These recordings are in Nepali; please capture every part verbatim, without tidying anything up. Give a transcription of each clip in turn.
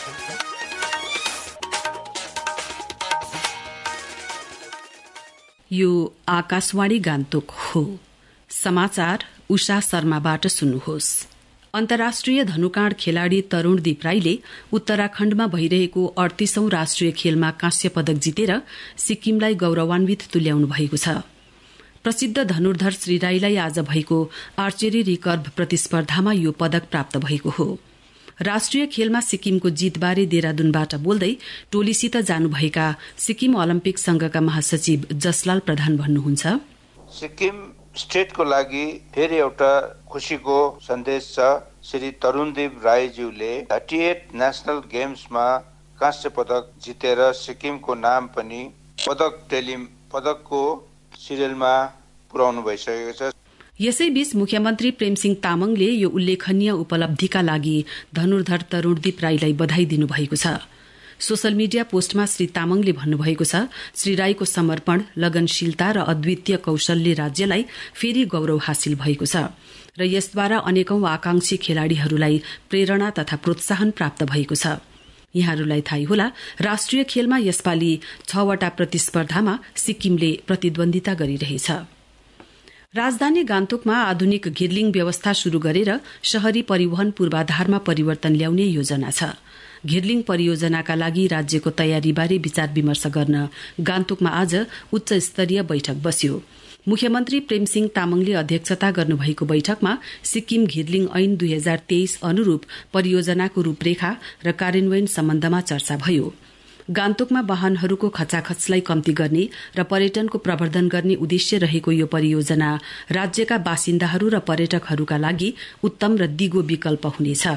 यो आकाशवाणी गान्तोक हो। समाचार उषा शर्माबाट सुन्नुहोस्। अन्तर्राष्ट्रिय धनुकाँड खेलाड़ी तरूणदीप राईले उत्तराखण्डमा भइरहेको अडतीसौं राष्ट्रिय खेलमा काँस्य पदक जितेर सिक्किमलाई गौरवान्वित तुल्याउनु भएको छ। प्रसिद्ध धनुर्धर श्री राईलाई आज भएको आर्चेरी रिकर्भ प्रतिस्पर्धामा यो पदक प्राप्त भएको हो। राष्ट्रिय खेलमा सिक्किमको जीतबारे देहरादूनबाट बोल्दै टोलीसित जानुभएका सिक्किम ओलम्पिक संघका महासचिव जसलाल प्रधान भन्नुहुन्छ, सिक्किम स्टेटको लागि फेरि एउटा खुशीको सन्देश छ। श्री तरूणदीप राईज्यूले अठहत्तर नेशनल गेम्समा काँस्य पदक जितेर सिक्किमको नाम पनि पदक टेली पदकको सिरियलमा पुर्याउनु भइसकेको छ। यसैबीच मुख्यमन्त्री प्रेमसिंह तामाङले यो उल्लेखनीय उपलब्धिका लागि धनुर्धर तरूणदीप राईलाई बधाई दिनुभएको छ। सोशल मीडिया पोस्टमा श्री तामाङले भन्नुभएको छ, श्री राईको समर्पण, लगनशीलता र अद्वितीय कौशलले राज्यलाई फेरि गौरव हासिल भएको छ र यसद्वारा अनेकौं आकांक्षी खेलाड़ीहरूलाई प्रेरणा तथा प्रोत्साहन प्राप्त भएको छ। यहाँहरूलाई थाहै होला, राष्ट्रिय खेलमा यसपालि छवटा प्रतिस्पर्धामा सिक्किमले प्रतिद्वन्दिता गरिरहेछ। राजधानी गान्तोकमा आधुनिक घिर्लिङ व्यवस्था शुरू गरेर शहरी परिवहन पूर्वाधारमा परिवर्तन ल्याउने योजना छ। घिर्लिङ परियोजनाका लागि राज्यको तयारीबारे विचार विमर्श गर्न गान्तोकमा आज उच्च स्तरीय बैठक बस्यो। मुख्यमन्त्री प्रेमसिंह तामाङले अध्यक्षता गर्नुभएको बैठकमा सिक्किम घिर्लिङ ऐन दुई हजार तेइस अनुरूप परियोजनाको रूपरेखा र कार्यान्वयन सम्बन्धमा चर्चा भयो। गान्तोकमा वाहनहरूको खचाखचलाई कम्ती गर्ने र पर्यटनको प्रवर्धन गर्ने उद्देश्य रहेको यो परियोजना राज्यका बासिन्दाहरू र पर्यटकहरूका लागि उत्तम र दिगो विकल्प हुनेछ।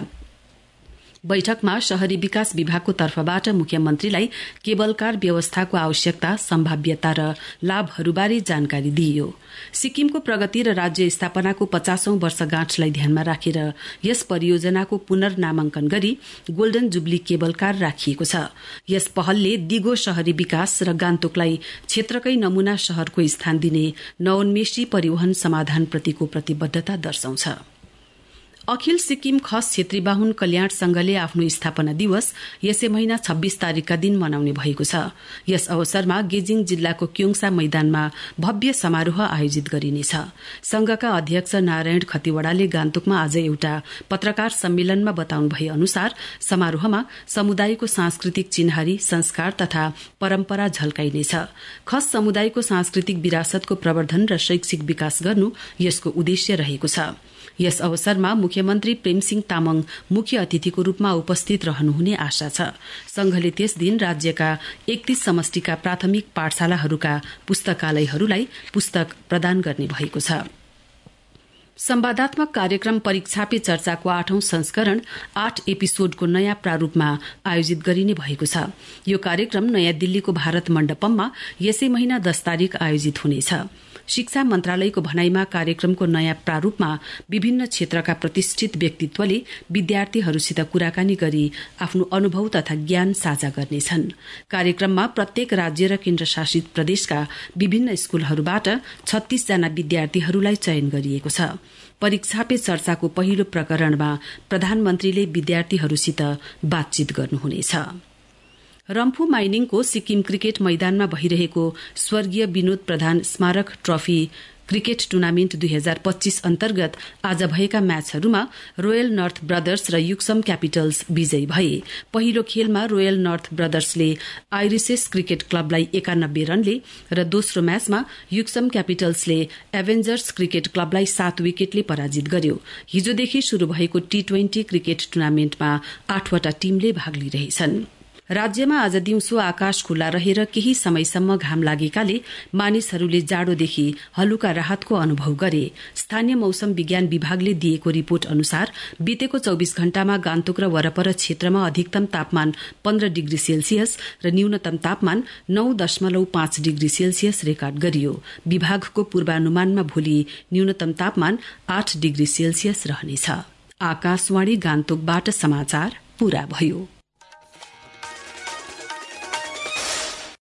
बैठकमा शहरी विकास विभागको तर्फबाट मुख्यमन्त्रीलाई केबल कार व्यवस्थाको आवश्यकता, सम्भाव्यता र लाभहरूबारे जानकारी दिइयो। सिक्किमको प्रगति र राज्य स्थापनाको पचासौं वर्षगाँठलाई ध्यानमा राखेर यस परियोजनाको पुनर्नामाङ्कन गरी गोल्डन जुबली केबल कार राखिएको छ। यस पहलले दिगो शहरी विकास र गान्तोकलाई क्षेत्रकै नमूना शहरको स्थान दिने नवोन्मेषी परिवहन समाधानप्रतिको प्रतिबद्धता दर्शाउँछ। अखिल सिक्किम खस क्षेत्री बाहुन कल्याण संघले आफ्नो स्थापना दिवस यसै महिना छब्बीस तारीकका दिन मनाउने भएको छ। यस अवसरमा गेजिङ जिल्लाको क्योङसा मैदानमा भव्य समारोह आयोजित गरिनेछ। संघका अध्यक्ष नारायण खतिवड़ाले गान्तोकमा आज एउटा पत्रकार सम्मेलनमा बताउनु भए अनुसार समारोहमा समुदायको सांस्कृतिक चिन्हारी, संस्कार तथा परम्परा झल्काइनेछ। खस समुदायको सांस्कृतिक विरासतको प्रवर्धन र शैक्षिक विकास गर्नु यसको उद्देश्य रहेको छ। यस अवसरमा मुख्यमन्त्री प्रेमसिंह तामाङ मुख्य अतिथिको रूपमा उपस्थित रहनुहुने आशा छ। संघले त्यस दिन राज्यका एकतीस समष्टिका प्राथमिक पाठशालाहरूका पुस्तकालयहरूलाई पुस्तक प्रदान गर्ने भएको छ। संवादात्मक कार्यक्रम परीक्षा पे चर्चाको आठौं संस्करण आठ एपिसोडको नयाँ प्रारूपमा आयोजित गरिने भएको छ। यो कार्यक्रम नयाँ दिल्लीको भारत मण्डपममा यसै महिना दस तारीक आयोजित हुनेछ। शिक्षा मन्त्रालयको भनाईमा कार्यक्रमको नयाँ प्रारूपमा विभिन्न क्षेत्रका प्रतिष्ठित व्यक्तित्वले विद्यार्थीहरूसित कुराकानी गरी आफ्नो अनुभव तथा ज्ञान साझा गर्नेछन्। कार्यक्रममा प्रत्येक राज्य र केन्द्रशासित प्रदेशका विभिन्न स्कूलहरूबाट छत्तीस जना विद्यार्थीहरूलाई चयन गरिएको छ। परीक्षा पे चर्चाको पहिलो प्रकरणमा प्रधानमन्त्रीले विद्यार्थीहरूसित बातचीत गर्नुहुनेछ। रम्फू माइनिङको सिक्किम क्रिकेट मैदानमा भइरहेको स्वर्गीय विनोद प्रधान स्मारक ट्रफी क्रिकेट टुर्नामेन्ट दुई हजार पच्चीस अन्तर्गत आज भएका म्याचहरूमा रोयल नर्थ ब्रदर्स र युक्सम क्यापिटल्स विजयी भए। पहिलो खेलमा रोयल नर्थ ब्रदर्सले आइरिसेस क्रिकेट क्लबलाई एकानब्बे रनले र दोस्रो म्याचमा युक्सम क्यापिटल्सले एभेन्जर्स क्रिकेट क्लबलाई सात विकेटले पराजित गर्यो। हिजोदेखि शुरू भएको टी ट्वेन्टी क्रिकेट टुर्नामेन्टमा आठवटा टीमले भाग लिइरहेछन्। राज्यमा आज दिउँसो आकाश खुल्ला रहेर केही समयसम्म घाम लागेकाले मानिसहरूले जाडोदेखि हलुका राहतको अनुभव गरे। स्थानीय मौसम विज्ञान विभागले दिएको रिपोर्ट अनुसार बितेको चौबीस घण्टामा गान्तोक र वरपर क्षेत्रमा अधिकतम तापमान पन्ध्र डिग्री सेल्सियस र न्यूनतम तापमान नौ दशमलव पाँच डिग्री सेल्सियस रेकर्ड गरियो। विभागको पूर्वानुमानमा भोलि न्यूनतम तापमान आठ डिग्री सेल्सियस रहनेछ। आकाशवाणी गान्तोकबाट समाचार पूरा भयो।